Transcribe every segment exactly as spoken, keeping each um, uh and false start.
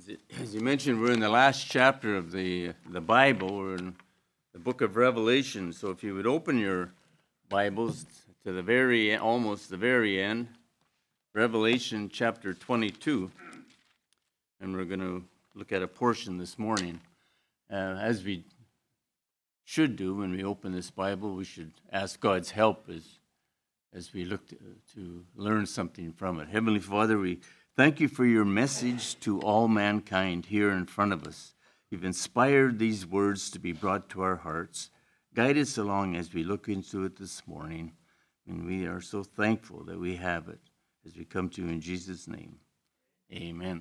As, it, as you mentioned, we're in the last chapter of the the Bible. We're in the book of Revelation. So if you would open your Bibles to the very, almost the very end, Revelation chapter twenty-two, and we're going to look at a portion this morning. Uh, as we should do when we open this Bible, we should ask God's help as as we look to, to learn something from it. Heavenly Father, we thank you for your message to all mankind here in front of us. You've inspired these words to be brought to our hearts. Guide us along as we look into it this morning. And we are so thankful that we have it as we come to you in Jesus' name. Amen.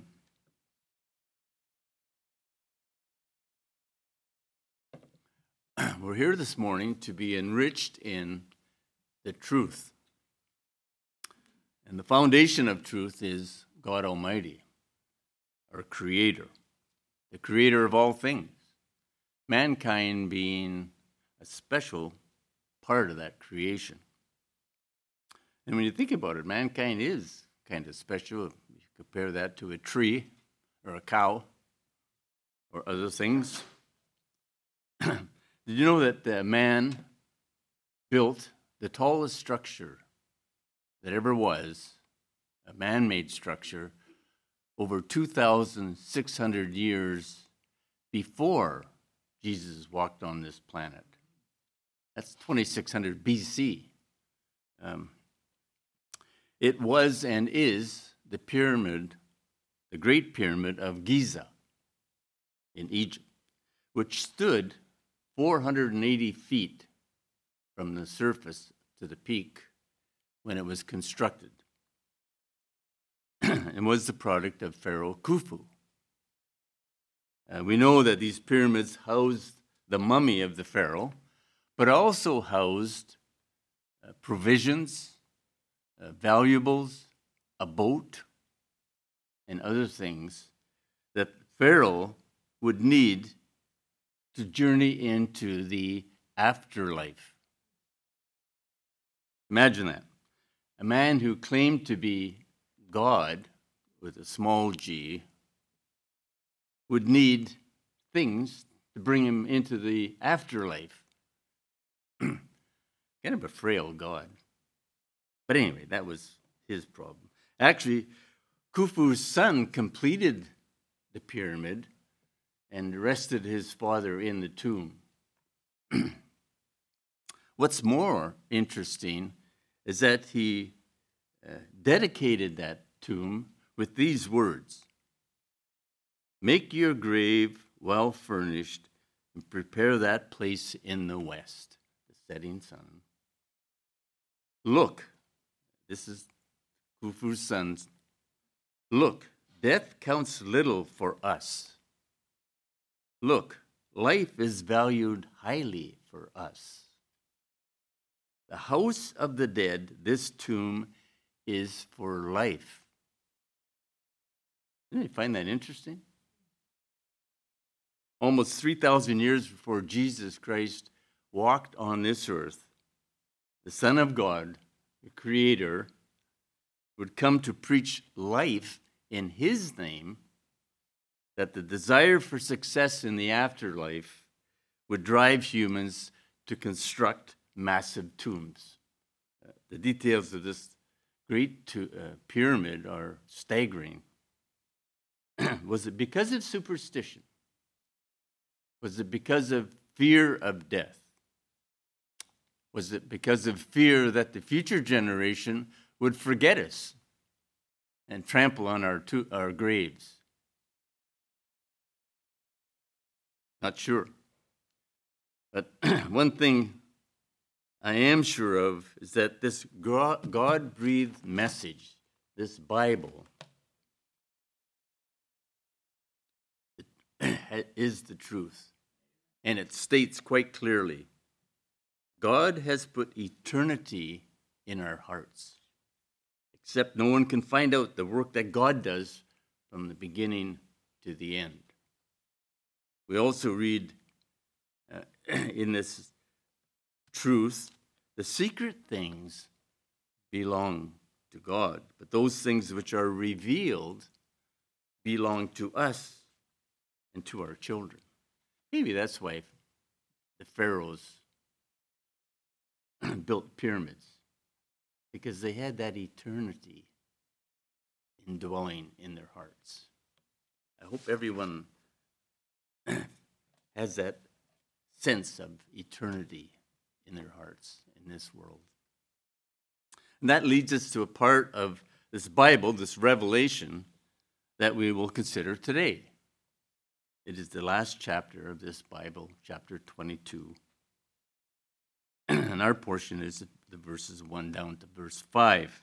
We're here this morning to be enriched in the truth. And the foundation of truth is God Almighty, our Creator, the Creator of all things, mankind being a special part of that creation. And when you think about it, mankind is kind of special. If you compare that to a tree or a cow or other things. Did you know that the man built the tallest structure that ever was, a man-made structure, over two thousand six hundred years before Jesus walked on this planet? That's twenty-six hundred B C. Um, it was and is the pyramid, the Great Pyramid of Giza in Egypt, which stood four hundred eighty feet from the surface to the peak when it was constructed, and was the product of Pharaoh Khufu. Uh, we know that these pyramids housed the mummy of the pharaoh, but also housed uh, provisions, uh, valuables, a boat, and other things that Pharaoh would need to journey into the afterlife. Imagine that. A man who claimed to be God, with a small g, would need things to bring him into the afterlife. Kind of a frail God. But anyway, that was his problem. Actually, Khufu's son completed the pyramid and rested his father in the tomb. What's more interesting is that he uh, dedicated that tomb with these words: "Make your grave well furnished and prepare that place in the west," the setting sun. "Look," this is Khufu's son, "look, death counts little for us. Look, life is valued highly for us. The house of the dead, this tomb, is for life." Didn't you find that interesting? Almost three thousand years before Jesus Christ walked on this earth, the Son of God, the Creator, would come to preach life in His name, that the desire for success in the afterlife would drive humans to construct massive tombs. Uh, the details of this great to, uh, pyramid are staggering. Was it because of superstition? Was it because of fear of death? Was it because of fear that the future generation would forget us and trample on our, to- our graves? Not sure. But one thing I am sure of is that this God-breathed message, this Bible, is the truth. And it states quite clearly, God has put eternity in our hearts. Except no one can find out the work that God does from the beginning to the end. We also read uh, in this truth, the secret things belong to God, but those things which are revealed belong to us and to our children. Maybe that's why the pharaohs built pyramids, because they had that eternity indwelling in their hearts. I hope everyone has that sense of eternity in their hearts in this world. And that leads us to a part of this Bible, this revelation, that we will consider today. It is the last chapter of this Bible, chapter twenty-two. And our portion is the verses one down to verse five.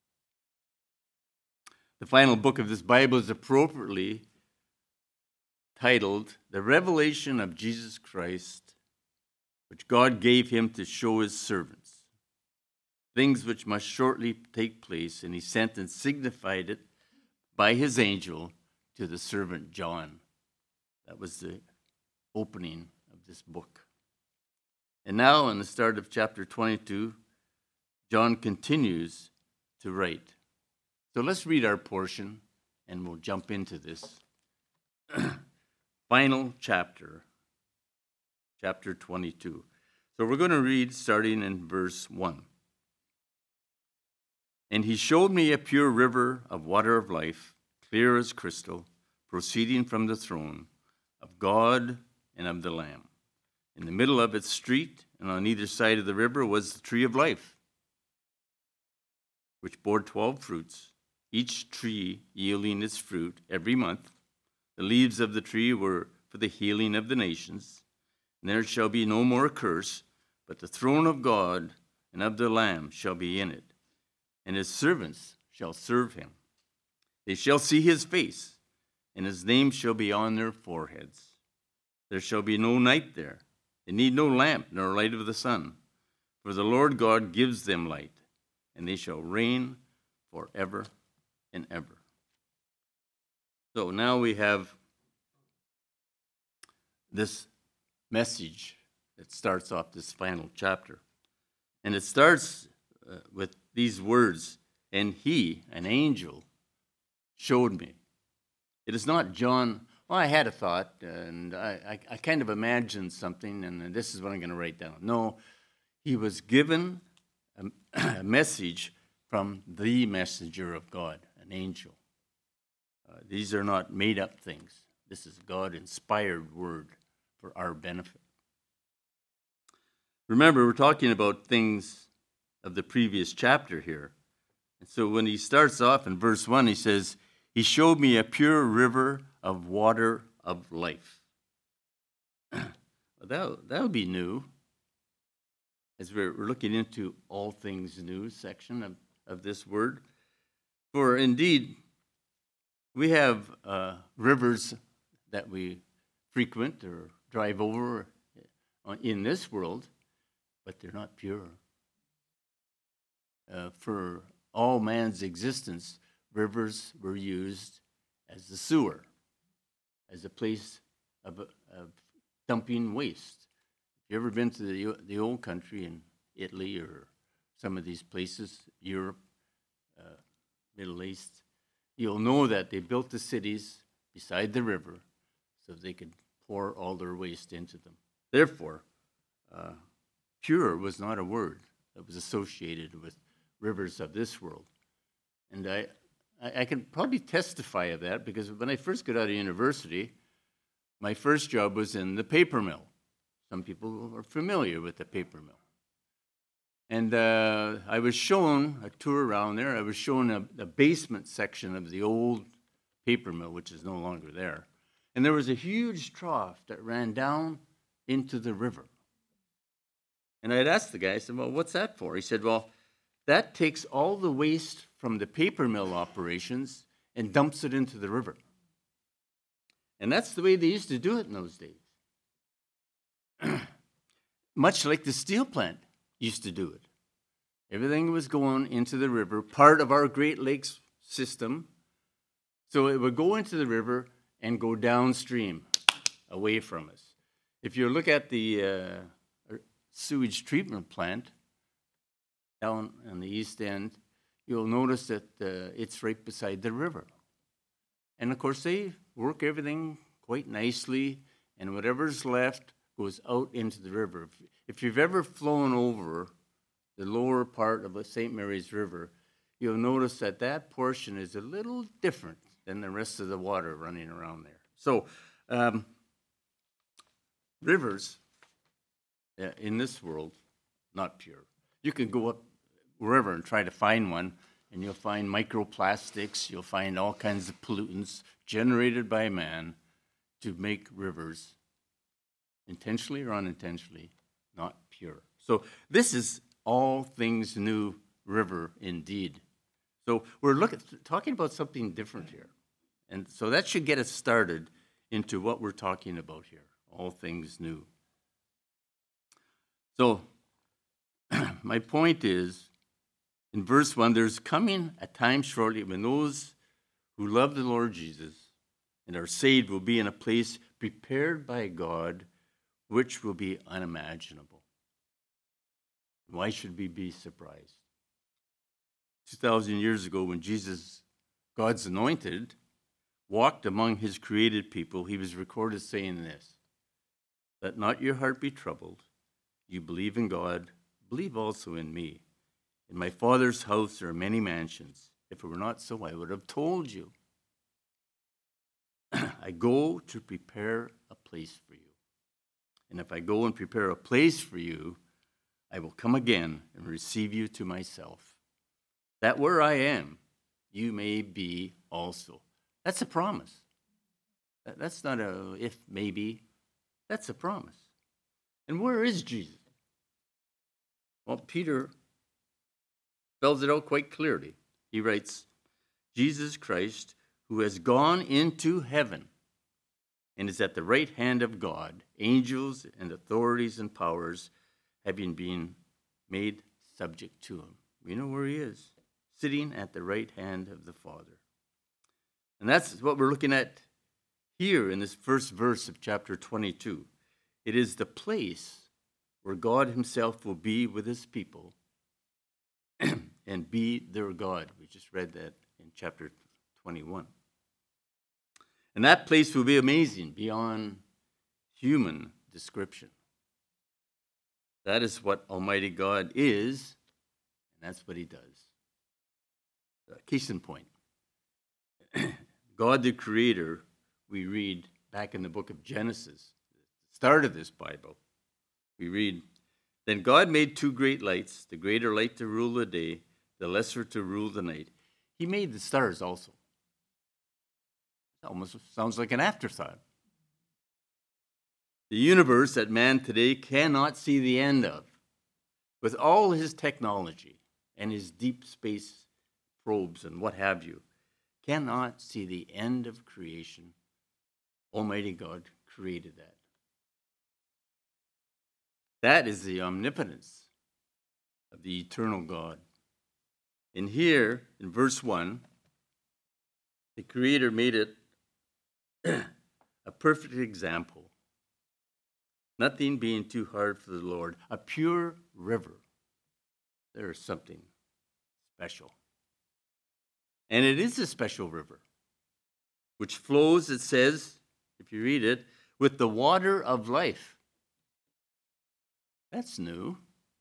The final book of this Bible is appropriately titled The Revelation of Jesus Christ, which God gave him to show his servants, things which must shortly take place, and he sent and signified it by his angel to the servant John. That was the opening of this book. And now, in the start of chapter twenty-two, John continues to write. So let's read our portion, and we'll jump into this final chapter, chapter twenty-two. So we're going to read starting in verse one. And he showed me a pure river of water of life, clear as crystal, proceeding from the throne of God and of the Lamb. In the middle of its street and on either side of the river was the tree of life, which bore twelve fruits, each tree yielding its fruit every month. The leaves of the tree were for the healing of the nations. And there shall be no more curse, but the throne of God and of the Lamb shall be in it, and his servants shall serve him. They shall see his face, and his name shall be on their foreheads. There shall be no night there. They need no lamp nor light of the sun, for the Lord God gives them light, and they shall reign forever and ever. So now we have this message that starts off this final chapter. And it starts uh, with these words, and he, an angel, showed me. It is not John. Well, I had a thought, and I, I, I kind of imagined something, and this is what I'm going to write down. No, he was given a, a message from the messenger of God, an angel. Uh, these are not made-up things. This is God-inspired word for our benefit. Remember, we're talking about things of the previous chapter here. And so when he starts off in verse one, he says, he showed me a pure river of water of life. Well, that'll, that'll be new, as we're, we're looking into all things new section of, of this word. For indeed, we have uh, rivers that we frequent or drive over in this world, but they're not pure. Uh, for all man's existence, rivers were used as the sewer, as a place of, of dumping waste. If you've ever been to the, the old country in Italy or some of these places, Europe, uh, Middle East, you'll know that they built the cities beside the river so they could pour all their waste into them. Therefore, uh, pure was not a word that was associated with rivers of this world. And I, I, I can probably testify of that because when I first got out of university, my first job was in the paper mill. Some people are familiar with the paper mill. And uh, I was shown a tour around there. I was shown a, the basement section of the old paper mill, which is no longer there. And there was a huge trough that ran down into the river. And I'd asked the guy, I said, well, what's that for? He said, well, that takes all the waste from the paper mill operations and dumps it into the river. And that's the way they used to do it in those days. Much like the steel plant used to do it. Everything was going into the river, part of our Great Lakes system. So it would go into the river and go downstream, away from us. If you look at the uh, sewage treatment plant down on the east end, you'll notice that uh, it's right beside the river. And of course, they work everything quite nicely, and whatever's left goes out into the river. If, if you've ever flown over the lower part of the Saint Mary's River, you'll notice that that portion is a little different than the rest of the water running around there. So, um, rivers uh, in this world, not pure. You can go up wherever and try to find one, and you'll find microplastics, you'll find all kinds of pollutants generated by man to make rivers, intentionally or unintentionally, not pure. So this is all things new river indeed. So we're looking, talking about something different here. And so that should get us started into what we're talking about here, all things new. So my point is, in verse one, there's coming a time shortly when those who love the Lord Jesus and are saved will be in a place prepared by God, which will be unimaginable. Why should we be surprised? two thousand years ago, when Jesus, God's anointed, walked among his created people, he was recorded saying this: "Let not your heart be troubled. You believe in God, believe also in me. In my Father's house there are many mansions. If it were not so, I would have told you. I go to prepare a place for you. And if I go and prepare a place for you, I will come again and receive you to myself, that where I am, you may be also." That's a promise. That's not a if, maybe. That's a promise. And where is Jesus? Well, Peter spells it out quite clearly. He writes, "Jesus Christ, who has gone into heaven and is at the right hand of God, angels and authorities and powers having been made subject to him." We know where he is, sitting at the right hand of the Father. And that's what we're looking at here in this first verse of chapter twenty-two. It is the place where God himself will be with his people and be their God. We just read that in chapter twenty-one. And that place will be amazing beyond human description. That is what Almighty God is, and that's what he does. Uh, case in point, God the Creator, we read back in the book of Genesis, the start of this Bible, we read, "Then God made two great lights, the greater light to rule the day, the lesser to rule the night." He made the stars also. It almost sounds like an afterthought. The universe that man today cannot see the end of, with all his technology and his deep space probes and what have you, cannot see the end of creation. Almighty God created that. That is the omnipotence of the eternal God. And here, in verse one, the Creator made it a perfect example. Nothing being too hard for the Lord. A pure river. There is something special. And it is a special river, which flows, it says, if you read it, with the water of life. That's new.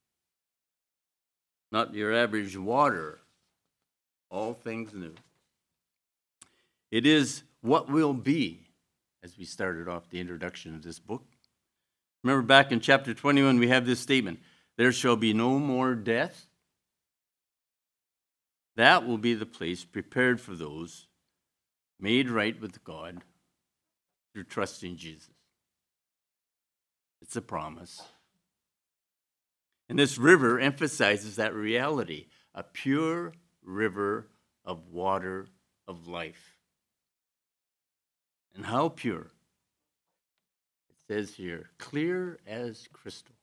Not your average water. All things new. It is what will be, as we started off the introduction of this book. Remember back in chapter twenty-one, we have this statement: "There shall be no more death." That will be the place prepared for those made right with God through trusting Jesus. It's a promise. And this river emphasizes that reality, a pure river of water of life. And how pure? It says here, clear as crystal.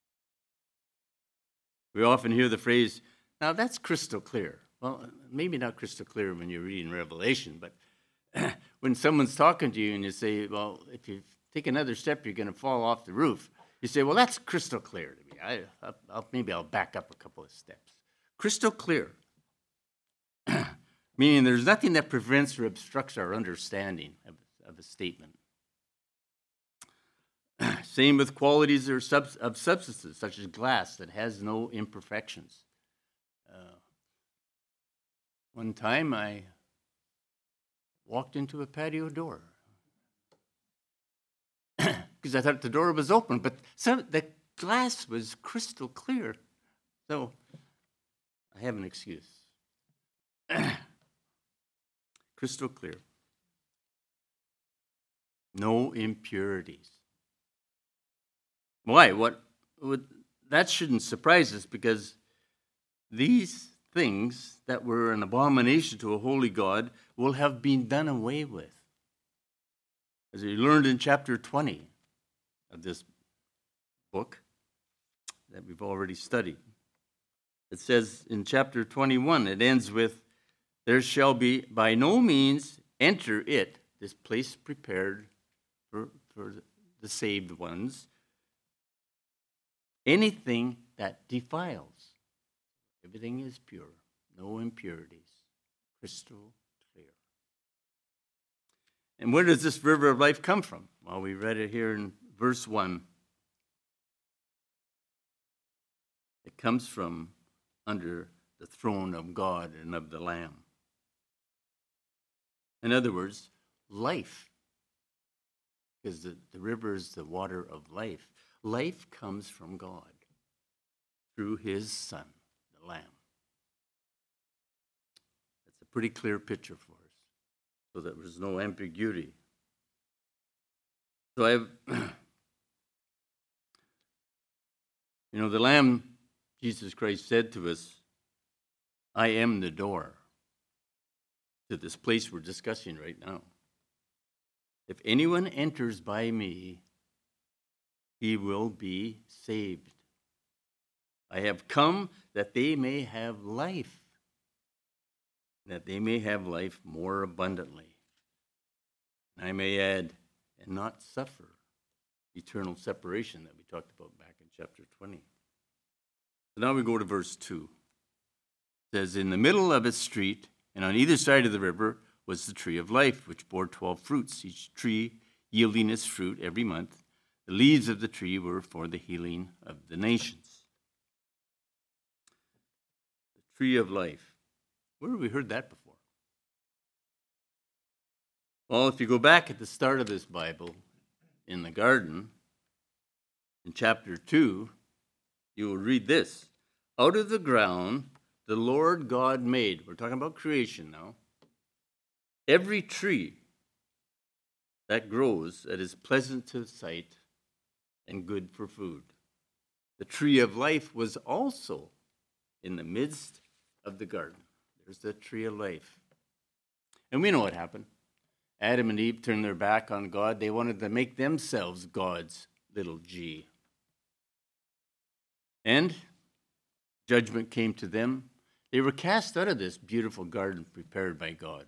We often hear the phrase, "Now that's crystal clear." Well, maybe not crystal clear when you're reading Revelation, but when someone's talking to you and you say, "Well, if you take another step, you're going to fall off the roof," you say, "Well, that's crystal clear to me. I, I'll, maybe I'll back up a couple of steps." Crystal clear Meaning there's nothing that prevents or obstructs our understanding of, of a statement. Same with qualities or sub, of substances, such as glass that has no imperfections. Uh, one time I walked into a patio door because I thought the door was open, but some, the glass was crystal clear. So I have an excuse. Crystal clear. No impurities. Why? What, what? That shouldn't surprise us, because these things that were an abomination to a holy God will have been done away with. As we learned in chapter twenty of this book that we've already studied. It says in chapter twenty-one, it ends with, there shall be by no means enter it, this place prepared for, for the saved ones, anything that defiles. Everything is pure, no impurities, crystal clear. And where does this river of life come from? Well, we read it here in verse one. It comes from under the throne of God and of the Lamb. In other words, life, because the, the river is the water of life. Life comes from God through his Son, the Lamb. That's a pretty clear picture for us, so that there's no ambiguity. So I have, you know, the Lamb, Jesus Christ said to us, I am the door to this place we're discussing right now. If anyone enters by me, he will be saved. I have come that they may have life, that they may have life more abundantly. And I may add, and not suffer eternal separation that we talked about back in chapter twenty. So now we go to verse two. It says, in the middle of a street, and on either side of the river, was the tree of life, which bore twelve fruits, each tree yielding its fruit every month. The leaves of the tree were for the healing of the nations. The tree of life. Where have we heard that before? Well, if you go back at the start of this Bible, in the garden, in chapter two, you will read this. Out of the ground the Lord God made, we're talking about creation now, every tree that grows that is pleasant to the sight and good for food. The tree of life was also in the midst of the garden. There's the tree of life. And we know what happened. Adam and Eve turned their back on God. They wanted to make themselves God's little g. And judgment came to them. They were cast out of this beautiful garden prepared by God.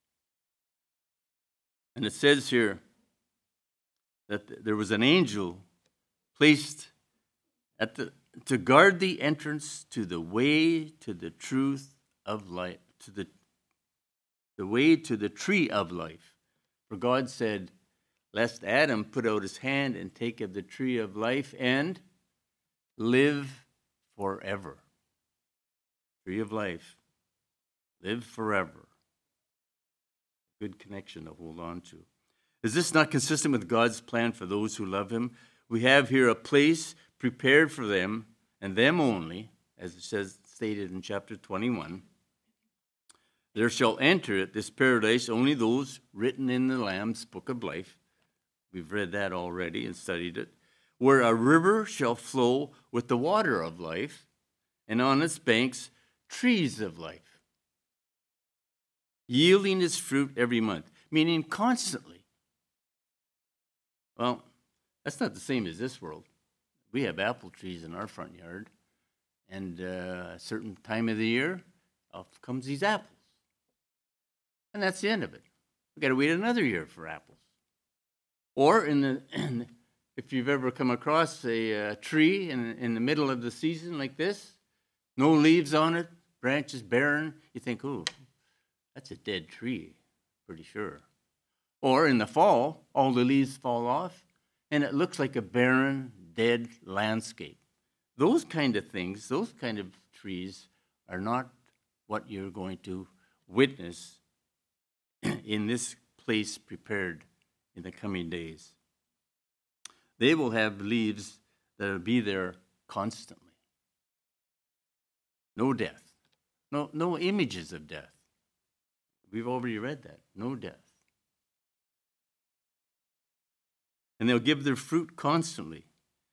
And it says here that there was an angel placed at the to guard the entrance to the way to the truth of life, to the the way to the tree of life. For God said, lest Adam put out his hand and take of the tree of life and live forever. Tree of life. Live forever. Good connection to hold on to. Is this not consistent with God's plan for those who love him? We have here a place prepared for them, and them only, as it says, stated in chapter twenty-one. There shall enter it, this paradise, only those written in the Lamb's book of life. We've read that already and studied it. Where a river shall flow with the water of life, and on its banks trees of life, yielding its fruit every month, meaning constantly. Well, that's not the same as this world. We have apple trees in our front yard, and uh, a certain time of the year, off comes these apples. And that's the end of it. We've got to wait another year for apples. Or in the, if you've ever come across a uh, tree in, in the middle of the season like this, no leaves on it, branches barren, you think, ooh, that's a dead tree, pretty sure. Or in the fall, all the leaves fall off, and it looks like a barren, dead landscape. Those kind of things, those kind of trees are not what you're going to witness in this place prepared in the coming days. They will have leaves that will be there constantly. No death. No, no images of death. We've already read that. No death. And they'll give their fruit constantly.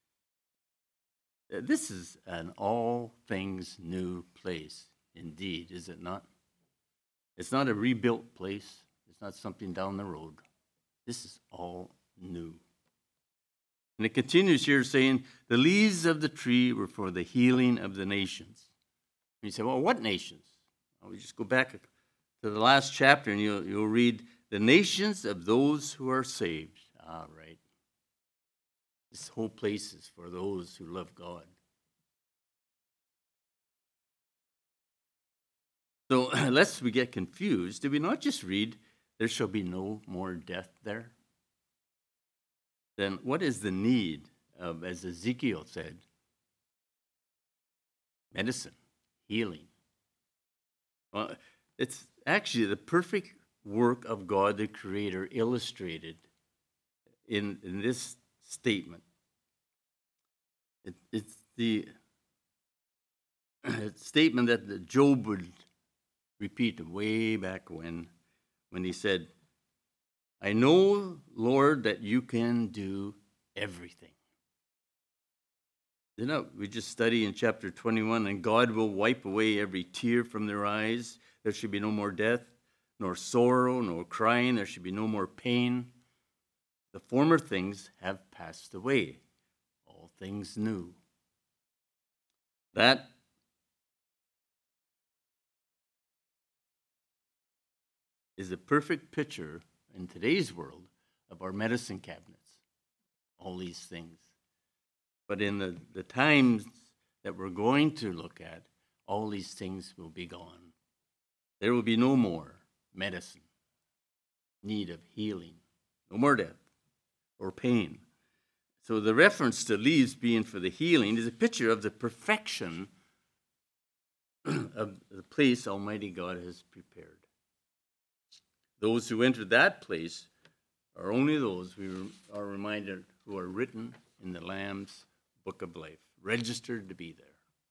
This is an all things new place, indeed, is it not? It's not a rebuilt place. It's not something down the road. This is all new. And it continues here saying, the leaves of the tree were for the healing of the nations. And you say, well, what nations? Well, we just go back to the last chapter and you'll, you'll read, the nations of those who are saved. Ah, right. This whole place is for those who love God. So, lest we get confused, did we not just read, there shall be no more death there? Then what is the need of, as Ezekiel said, medicine, healing? Well, it's actually the perfect work of God, the Creator, illustrated in, in this statement. It, it's the statement that Job would repeat way back when, when he said, I know, Lord, that you can do everything. You know, we just study in chapter twenty-one, and God will wipe away every tear from their eyes. There should be no more death, nor sorrow, nor crying. There should be no more pain. The former things have passed away. All things new. That is a perfect picture in today's world of our medicine cabinets, all these things. But in the, the times that we're going to look at, all these things will be gone. There will be no more medicine, need of healing, no more death or pain. So the reference to leaves being for the healing is a picture of the perfection of the place Almighty God has prepared. Those who enter that place are only those we are reminded who are written in the Lamb's book of life, registered to be there.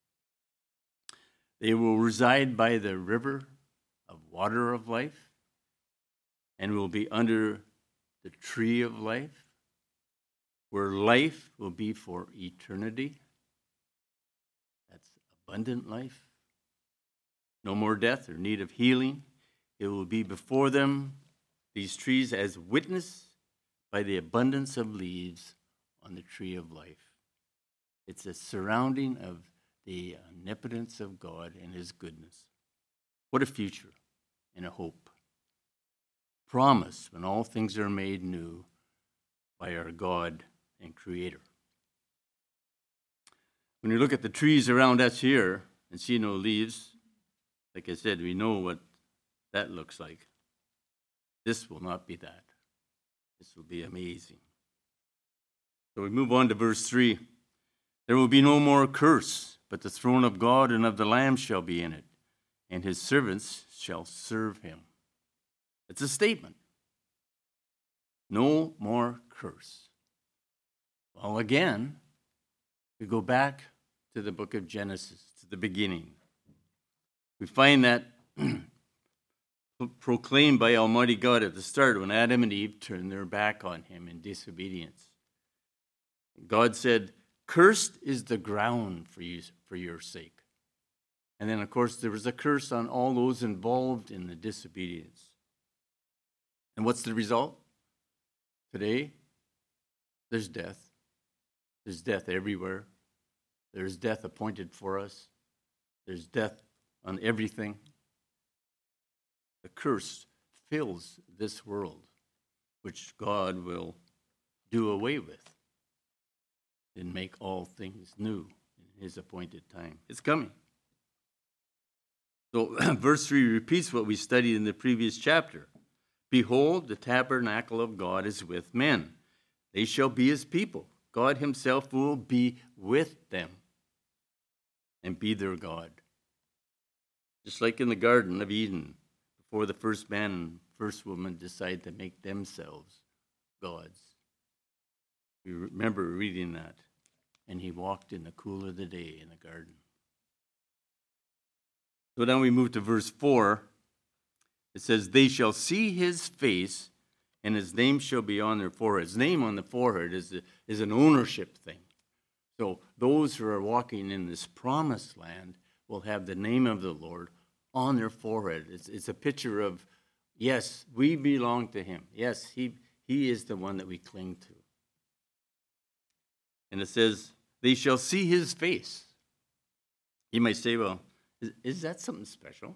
They will reside by the river of water of life and will be under the tree of life, where life will be for eternity. That's abundant life. No more death or need of healing. It will be before them, these trees, as witnessed by the abundance of leaves on the tree of life. It's a surrounding of the omnipotence of God and his goodness. What a future and a hope. Promise when all things are made new by our God and Creator. When you look at the trees around us here and see no leaves, like I said, we know what that looks like. This will not be that. This will be amazing. So we move on to verse three. There will be no more curse, but the throne of God and of the Lamb shall be in it, and his servants shall serve him. It's a statement. No more curse. Well, again, we go back to the book of Genesis, to the beginning. We find that proclaimed by Almighty God at the start when Adam and Eve turned their back on him in disobedience. God said, cursed is the ground for you, for your sake. And then, of course, there was a curse on all those involved in the disobedience. And what's the result? Today, there's death. There's death everywhere. There's death appointed for us. There's death on everything. The curse fills this world, which God will do away with and make all things new in his appointed time. It's coming. So verse three repeats what we studied in the previous chapter. Behold, the tabernacle of God is with men. They shall be his people. God himself will be with them and be their God. Just like in the Garden of Eden, before the first man and first woman decide to make themselves gods. We remember reading that. And he walked in the cool of the day in the garden. So now we move to verse four. It says, they shall see his face, and his name shall be on their forehead. His name on the forehead is, a, is an ownership thing. So those who are walking in this promised land will have the name of the Lord on their forehead. It's, it's a picture of, yes, we belong to him. Yes, he, he is the one that we cling to. And it says, they shall see his face. You might say, well, is, is that something special?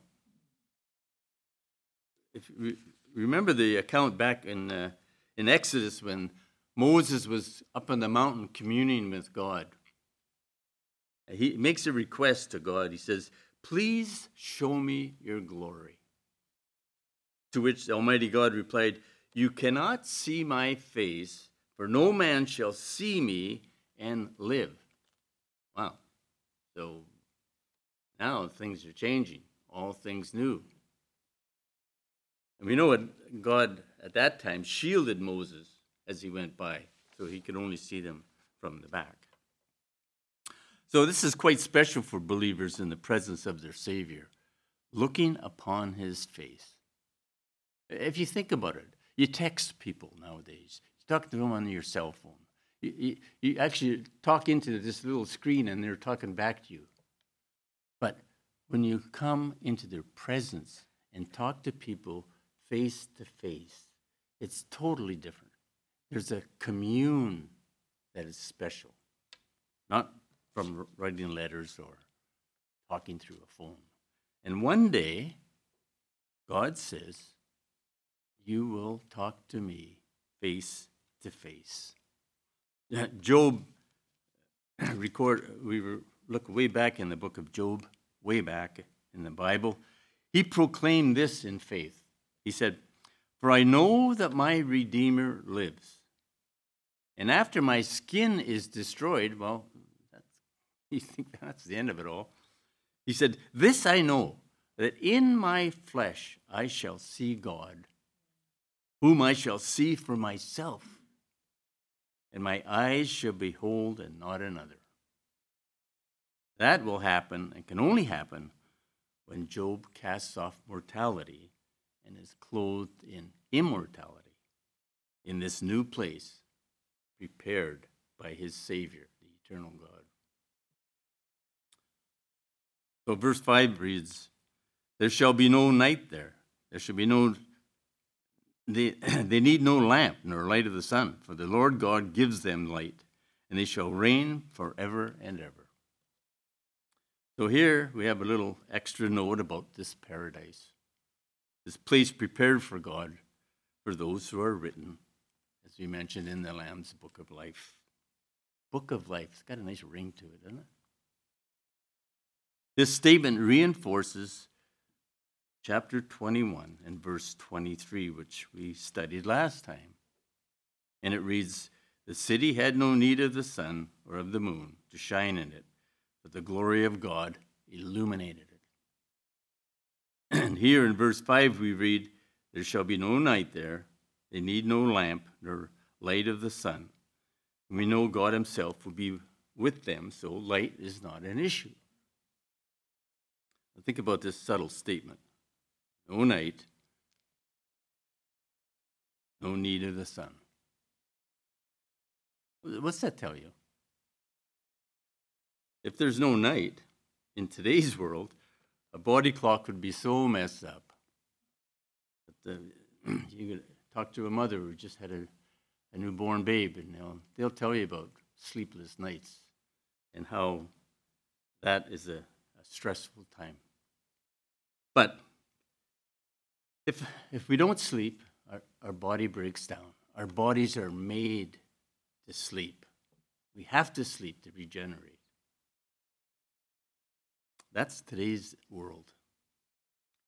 If you remember the account back in uh, in Exodus when Moses was up on the mountain communing with God. He makes a request to God. He says, please show me your glory. To which the Almighty God replied, you cannot see my face, for no man shall see me and live. Wow. So now things are changing. All things new. And we know what God at that time shielded Moses as he went by, so he could only see them from the back. So this is quite special for believers in the presence of their Savior, looking upon his face. If you think about it, you text people nowadays. You talk to them on your cell phone. You, you, you actually talk into this little screen and they're talking back to you. But when you come into their presence and talk to people face to face, it's totally different. There's a commune that is special, not from writing letters or talking through a phone. And one day, God says, you will talk to me face to face. Job, record, we were, look way back in the book of Job, way back in the Bible. He proclaimed this in faith. He said, for I know that my Redeemer lives. And after my skin is destroyed, well, that's, you think that's the end of it all. He said, this I know, that in my flesh I shall see God, whom I shall see for myself, and my eyes shall behold and not another. That will happen and can only happen when Job casts off mortality and is clothed in immortality in this new place prepared by his Savior, the eternal God. So verse five reads, there shall be no night there. There shall be no, they, they need no lamp nor light of the sun, for the Lord God gives them light, and they shall reign forever and ever. So here we have a little extra note about this paradise. This place prepared for God, for those who are written, as we mentioned in the Lamb's Book of Life. Book of Life, it's got a nice ring to it, doesn't it? This statement reinforces chapter twenty-one and verse twenty-three, which we studied last time. And it reads, the city had no need of the sun or of the moon to shine in it, but the glory of God illuminated it. And here in verse five we read, there shall be no night there. They need no lamp nor light of the sun. And we know God himself will be with them, so light is not an issue. Now think about this subtle statement. No night, no need of the sun. What's that tell you? If there's no night in today's world, a body clock would be so messed up. But the, you could talk to a mother who just had a, a newborn babe, and they'll, they'll tell you about sleepless nights and how that is a, a stressful time. But if, if we don't sleep, our, our body breaks down. Our bodies are made to sleep. We have to sleep to regenerate. That's today's world.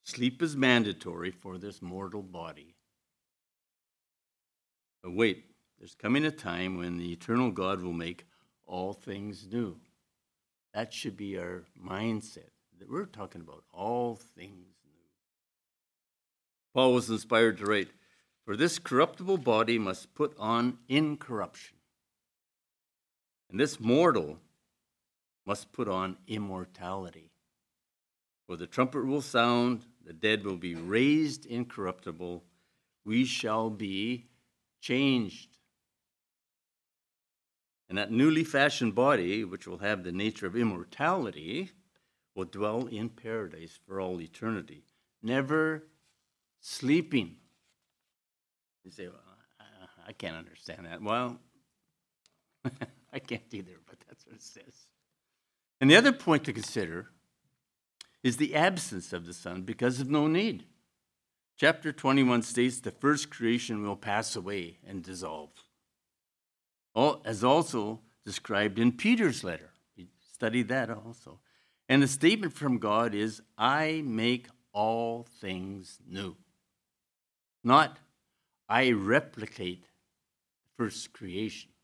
Sleep is mandatory for this mortal body. But wait, there's coming a time when the eternal God will make all things new. That should be our mindset, that we're talking about all things new. Paul was inspired to write, "For this corruptible body must put on incorruption, and this mortal must put on immortality. For the trumpet will sound, the dead will be raised incorruptible, we shall be changed. And that newly fashioned body, which will have the nature of immortality, will dwell in paradise for all eternity, never sleeping." You say, "Well, I can't understand that." Well, I can't either, but that's what it says. And the other point to consider is the absence of the Son because of no need. Chapter twenty-one states the first creation will pass away and dissolve, as also described in Peter's letter. We studied that also. And the statement from God is, "I make all things new." Not, "I replicate the first creation."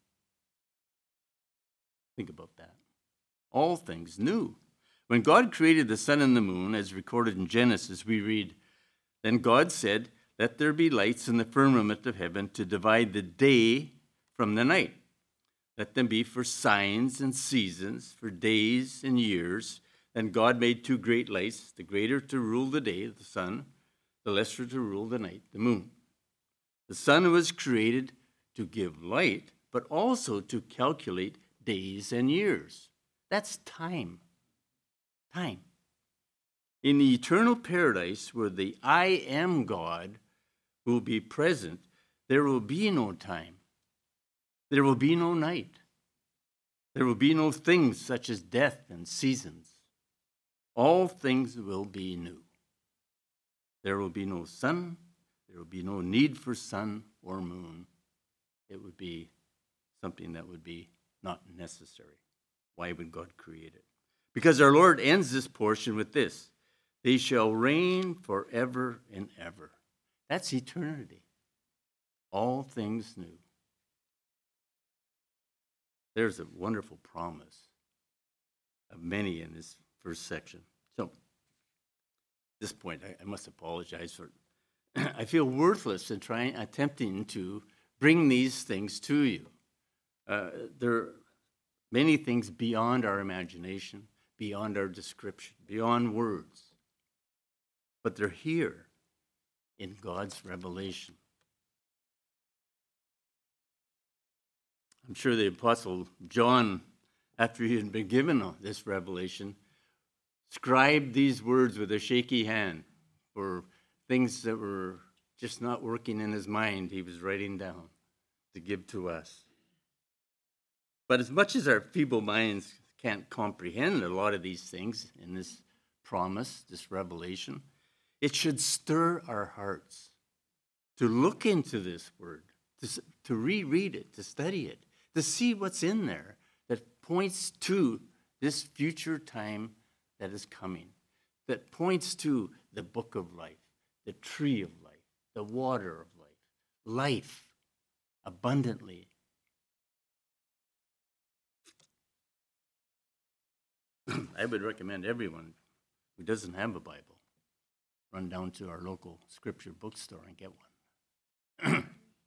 Think about that. All things new. When God created the sun and the moon, as recorded in Genesis, we read, "Then God said, 'Let there be lights in the firmament of heaven to divide the day from the night. Let them be for signs and seasons, for days and years.' Then God made two great lights, the greater to rule the day, the sun, the lesser to rule the night, the moon. The sun was created to give light, but also to calculate days and years." That's time. Time. In the eternal paradise where the I am God will be present, there will be no time. There will be no night. There will be no things such as death and seasons. All things will be new. There will be no sun. There will be no need for sun or moon. It would be something that would be not necessary. Why would God create it? Because our Lord ends this portion with this: "They shall reign forever and ever." That's eternity. All things new. There's a wonderful promise of many in this first section. So, at this point, I, I must apologize for I feel worthless in trying, attempting to bring these things to you. Uh, there many things beyond our imagination, beyond our description, beyond words. But they're here in God's revelation. I'm sure the Apostle John, after he had been given this revelation, scribed these words with a shaky hand for things that were just not working in his mind. He was writing down to give to us. But as much as our feeble minds can't comprehend a lot of these things in this promise, this revelation, it should stir our hearts to look into this word, to, to reread it, to study it, to see what's in there that points to this future time that is coming, that points to the book of life, the tree of life, the water of life, life abundantly. I would recommend everyone who doesn't have a Bible run down to our local scripture bookstore and get one.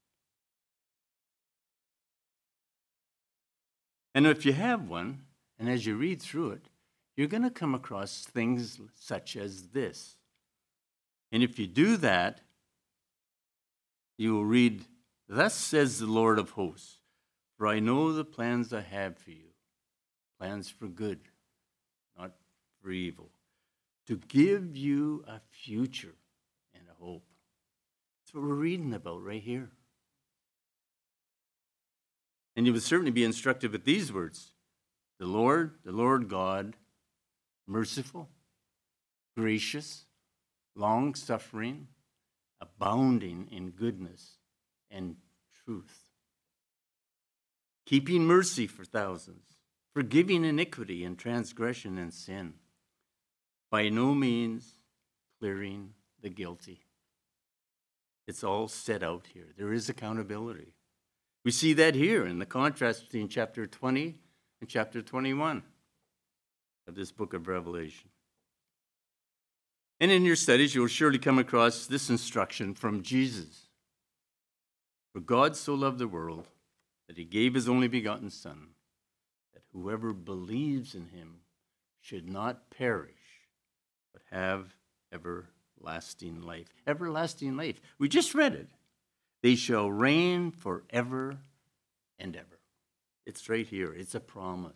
And if you have one, and as you read through it, you're going to come across things such as this. And if you do that, you will read, "Thus says the Lord of hosts, for I know the plans I have for you, plans for good, not for evil, to give you a future and a hope." That's what we're reading about right here. And you would certainly be instructed with these words: the Lord, the Lord God, merciful, gracious, long-suffering, abounding in goodness and truth, keeping mercy for thousands, forgiving iniquity and transgression and sin, by no means clearing the guilty. It's all set out here. There is accountability. We see that here in the contrast between chapter twenty and chapter twenty-one of this book of Revelation. And in your studies, you'll surely come across this instruction from Jesus. For God so loved the world that he gave his only begotten Son, that whoever believes in him should not perish, but have everlasting life. Everlasting life. We just read it. They shall reign forever and ever. It's right here. It's a promise.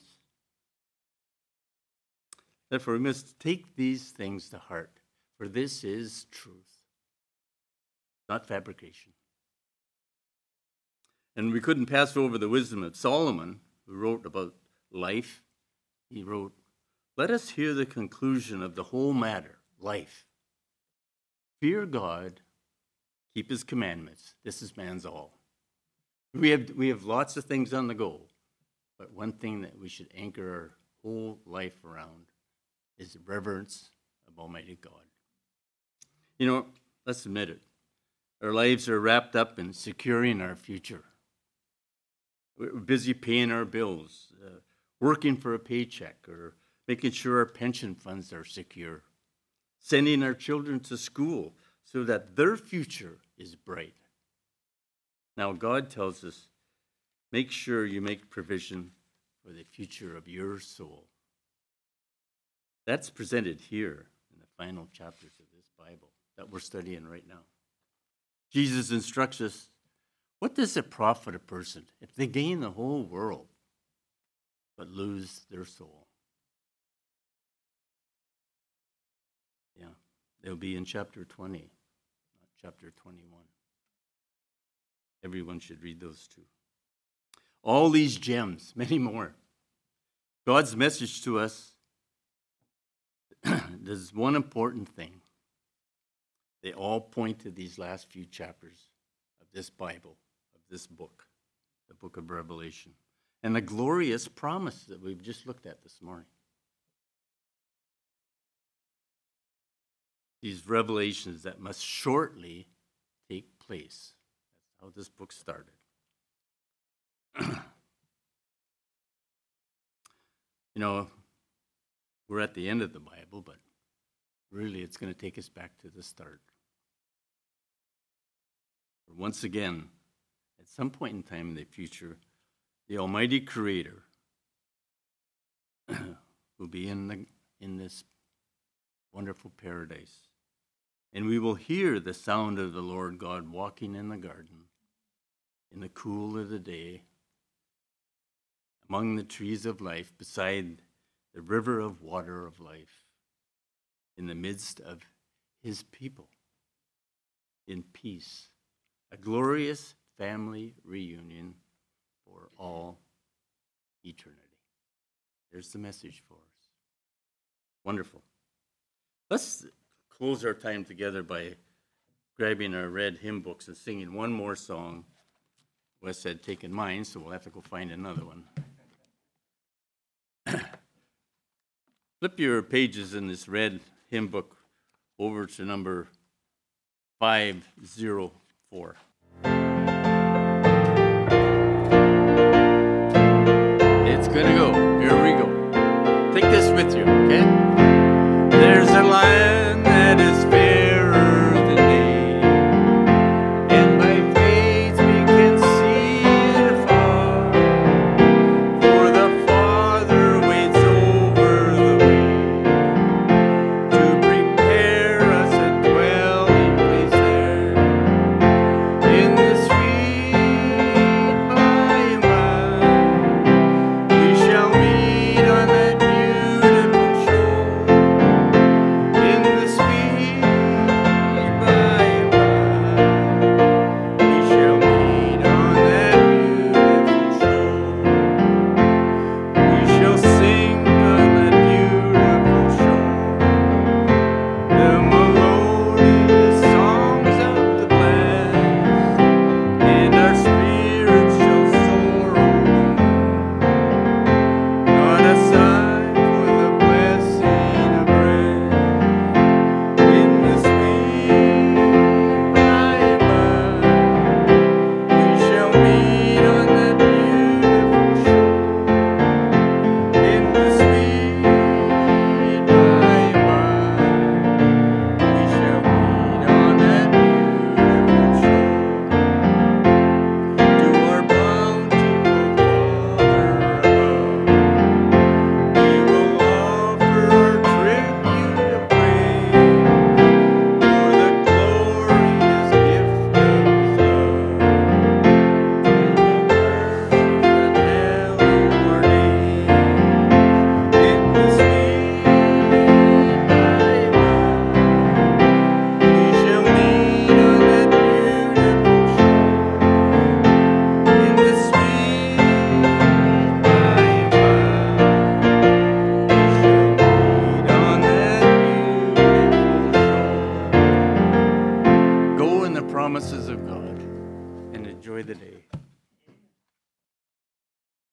Therefore, we must take these things to heart, for this is truth, not fabrication. And we couldn't pass over the wisdom of Solomon, who wrote about life. He wrote, "Let us hear the conclusion of the whole matter, life. Fear God, keep his commandments. This is man's all." We have, we have lots of things on the go, but one thing that we should anchor our whole life around is the reverence of Almighty God. You know, let's admit it. Our lives are wrapped up in securing our future. We're busy paying our bills, uh, working for a paycheck, or making sure our pension funds are secure, sending our children to school so that their future is bright. Now, God tells us, make sure you make provision for the future of your soul. That's presented here in the final chapters of this Bible that we're studying right now. Jesus instructs us, what does it profit a person if they gain the whole world but lose their soul? Yeah, they'll be in chapter twenty, not chapter twenty-one. Everyone should read those two. All these gems, many more. God's message to us, there's one important thing. They all point to these last few chapters of this Bible, of this book, the book of Revelation, and the glorious promise that we've just looked at this morning. These revelations that must shortly take place. That's how this book started. You know, we're at the end of the Bible, but really it's going to take us back to the start. Once again, at some point in time in the future, the Almighty Creator will be in the in this wonderful paradise. And we will hear the sound of the Lord God walking in the garden in the cool of the day, among the trees of life, beside the river of water of life, in the midst of his people, in peace. A glorious family reunion for all eternity. There's the message for us. Wonderful. Let's close our time together by grabbing our red hymn books and singing one more song. Wes had taken mine, so we'll have to go find another one. Flip your pages in this red hymn book over to number five oh four.